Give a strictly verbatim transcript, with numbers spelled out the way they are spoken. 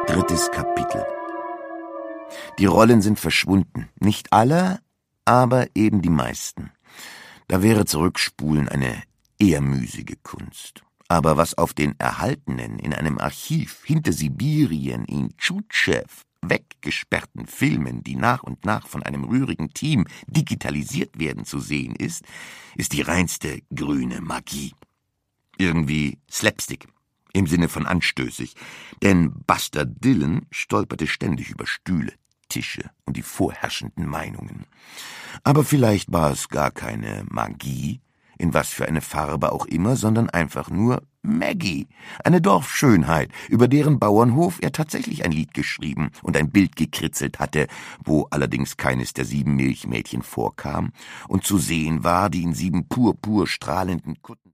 Drittes Kapitel. Die Rollen sind verschwunden. Nicht alle, aber eben die meisten. Da wäre Zurückspulen eine eher müßige Kunst. Aber was auf den erhaltenen, in einem Archiv hinter Sibirien in Tschutschew weggesperrten Filmen, die nach und nach von einem rührigen Team digitalisiert werden, zu sehen ist, ist die reinste grüne Magie. Irgendwie Slapstick, im Sinne von anstößig, denn Buster Dillon stolperte ständig über Stühle, Tische und die vorherrschenden Meinungen. Aber vielleicht war es gar keine Magie, in was für eine Farbe auch immer, sondern einfach nur Maggie, eine Dorfschönheit, über deren Bauernhof er tatsächlich ein Lied geschrieben und ein Bild gekritzelt hatte, wo allerdings keines der sieben Milchmädchen vorkam und zu sehen war, die in sieben purpur strahlenden Kutten